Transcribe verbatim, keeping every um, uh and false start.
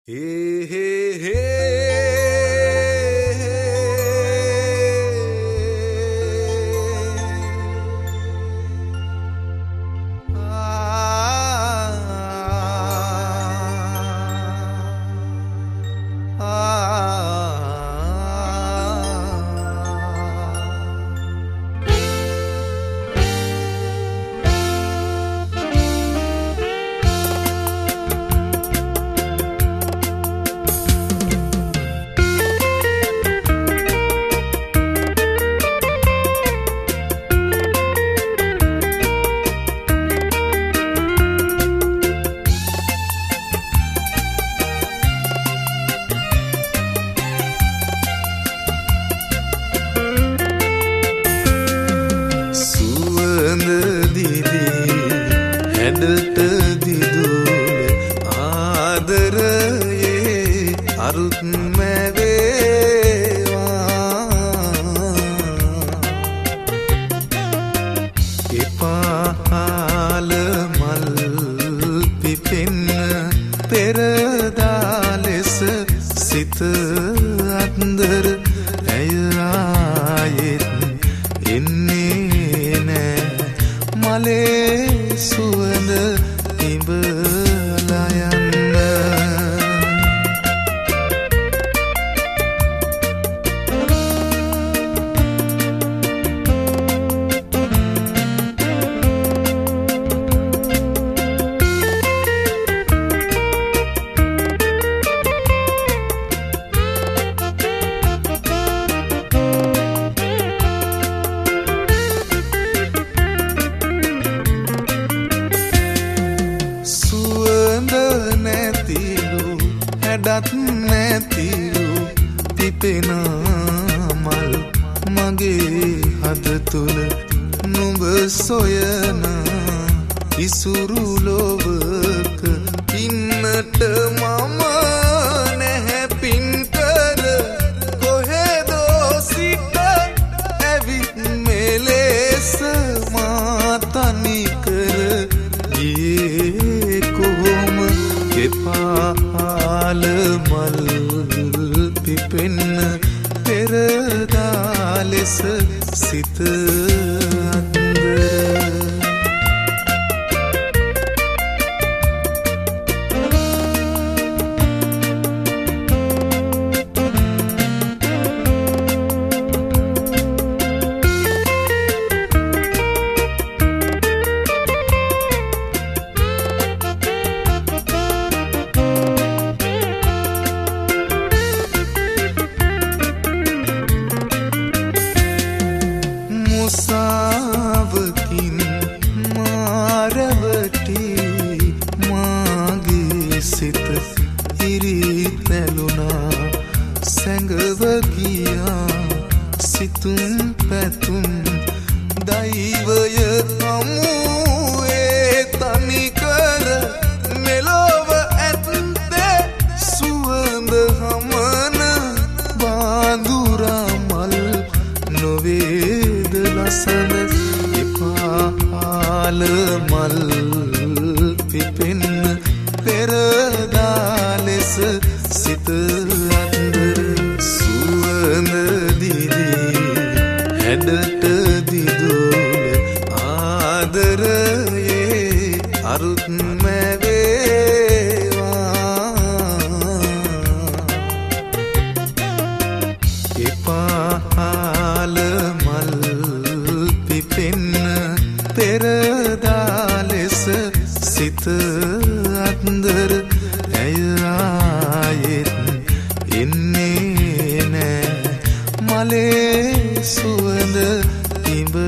Hey, hey, hey. හැඩට Didula ආදරයේ අරුත් මැවේවා එපාල මල් පිපෙන්න පෙරදා ලෙස සිත අන්දර ඇය ආයෙත් එන්නේ නෑ මලේ සුවඳ ඉඹලා යන්න හැඩත් නැතිලු පිපෙන මල් මගේ හද තුල නුඹ සොයන ඉසුරු ලොවක ඉන්නට මම නැහැ පින් කර කොහෙදෝ සිට ඇවිත් මෙලෙස මා තනි කර ගියේ කොහොම එපාල මල් පිපෙන්න පෙරදා ලෙස සිත අන්දර මුසාවකින් මාරවටි මාගේ සිත ඉරිතැලුණා සැඟව ගියා සිතුම් පැතුම් දෛවය හමුවේ තනි කර මෙලොව ඇත්තේ සුවඳ හමන බාඳුරා මල් නොවේද ලසන එපාල මල් පිපෙන්න පෙරදා ලෙස සිත අන්දර සුවඳ දිදී හැඩට දිදුල ආදරයේ අරුත් මැවේවා එපාල මල් පිපෙන්න පෙරදා ලෙස සිත අන්දර ඇය ආයෙත් එන්නේ නෑ මලේ සුවඳ ඉඹ